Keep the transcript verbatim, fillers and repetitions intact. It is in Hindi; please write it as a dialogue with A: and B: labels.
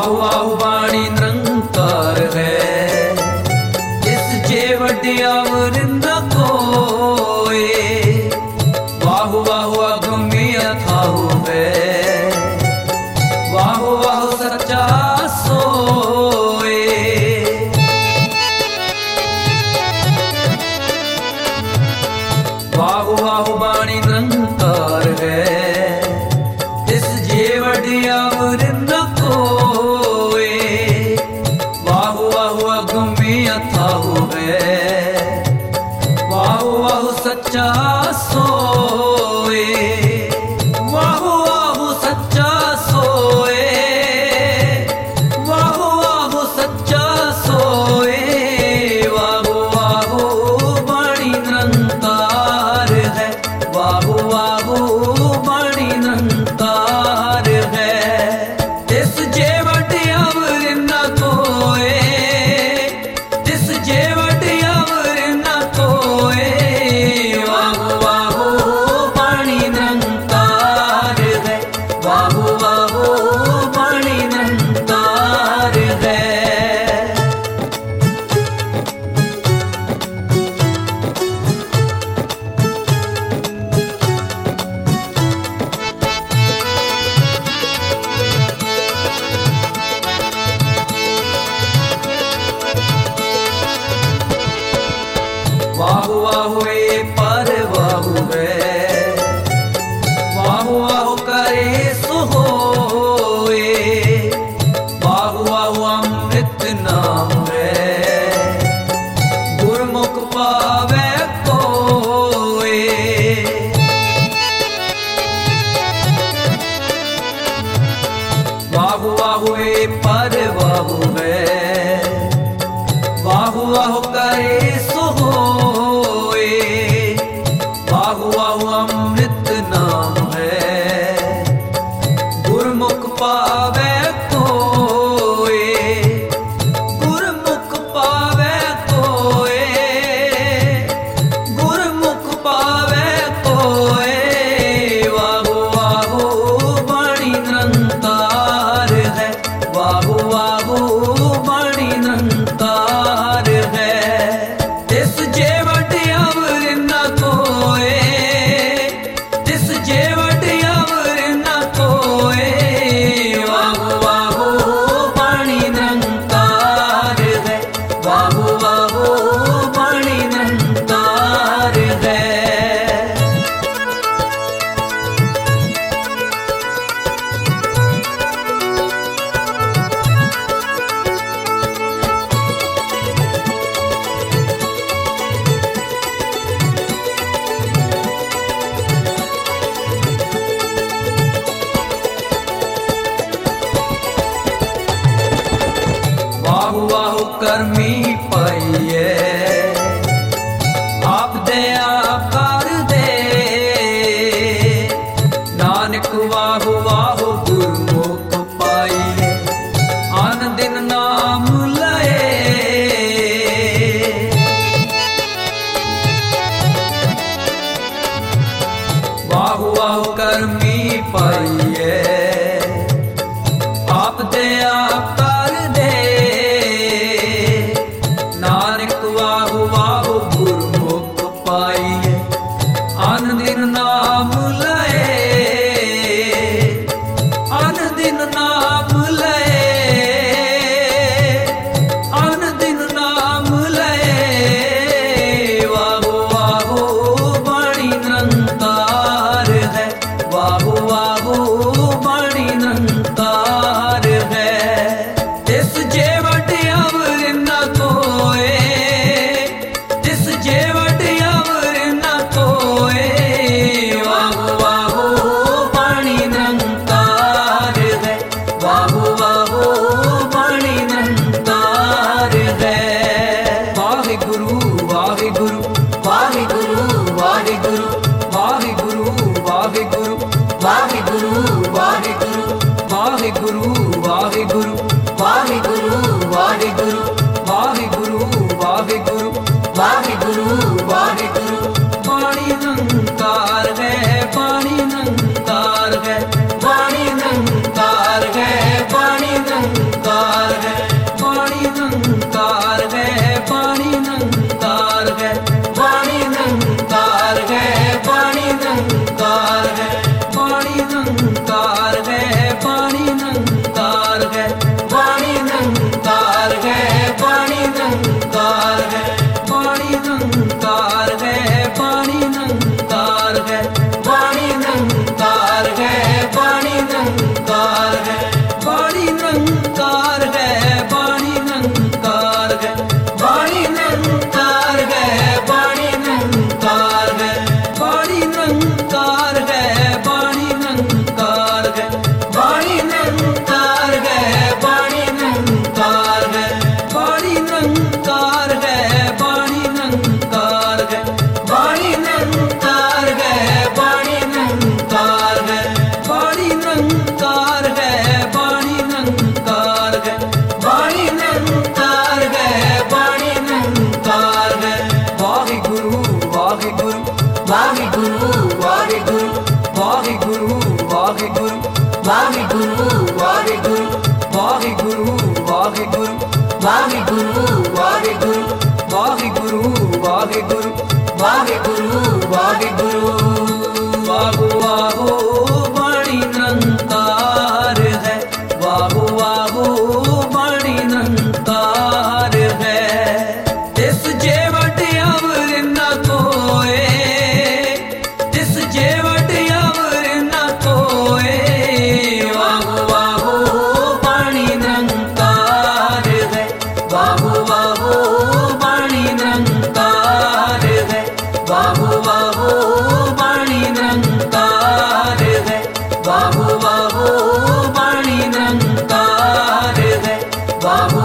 A: वाहु वाहु बाणी निरंकार है, इस जे वड्या वरिंदा कोए। वाहु वाहु अगम्य अथाहु है, वाहु वाहु सच्चा सोए। वाहु वाहु बाणी निरंकार है, इस जे वड्या वरिंदा कोए। वाहु वाहु अगम्य अथाहु है, वाहु वाहु सच्चा सोए। वाहु वाहु सच्चा सोए, वाहु वाहु सच्चा सोए। वाहु वाहु बाणी निरंकार है, वाहु वाहु बाणी निरंकार है। इस जे वड्या वरिंदा कोए, इस जे वड्या वरिंदा कोए। वाहु वाहु बाणी निरंकार है, वाहु वाहु बाणी निरंकार है। वाहु वाहु ए पर वाहु है, वाहु वाहु करे सो होए। वाहु वाहु अमृत नाम है, गुरमुख पावे कोए। वाहु वाहु ए पर वाहु है, वाहु वाहु करे सो होए। वाहु वाहु अमृत नाम है, गुरमुख पावे कोए। गुरमुख पावे कोए, गुरमुख पावे कोए। वाहु वाहु बाणी निरंकार है, वाहु वाहु बाणी निरंकार है। इस जे वड्या वरिंदा कोए, इस जे वड्या वरिंदा कोए। वाहु वाहु बाणी निरंकार है, वाहु वाहु बाणी निरंकार है। वाहु वाहु करमी पाइए, आप दया कर दे। नानक वाहु वाहु गुरमुख पाइए, आन दिन नाम लए। वाहु वाहु करमी पाइए, आप दया कर दे। नानक वाहु वाहु गुरमुख पाइए, आन दिन नाम लए। आन दिन नाम लए, आन दिन नाम लए। वाहु वाहु बाणी निरंकार है, वाहु वाहु बाणी निरंकार है। इस जे वड्या वरिंदा कोए, इस जे वड्या वरिंदा कोए। वाहु वाहु बाणी निरंकार है, वाहु वाहु बाणी निरंकार है। वाहिगुरु वाहिगुरु वाहिगुरु वाहिगुरु वाहिगुरु वाहिगुरु वाहिगुरु वाहिगुरु वाहिगुरु वाहिगुरु वाहिगुरु वाहिगुरु वाहिगुरु वाहिगुरु वाहिगुरु वाहिगुरु। बाणी निरंकार है, बाणी निरंकार है, बाणी निरंकार है, बाणी निरंकार। वाहिगुरु वाहिगुरु वाहिगुरु वाहिगुरु वाहिगुरु वाहिगुरु वाहिगुरु वाहिगुरु वाहिगुरु वाहिगुरु वाहिगुरु वाहिगुरु वाहिगुरु वाहिगुरु वाहो वाहो वाणी निरंकार है वाहो वाहो वाणी निरंकार है तिस जेवट अवर न कोए तिस जेवट अवर न कोए वाहो वाहो वाणी निरंकार है वाहो वाहो वाणी निरंकार है वाहो वाहो वाणी निरंकार है वाहो वाहो वाणी निरंकार है वाहो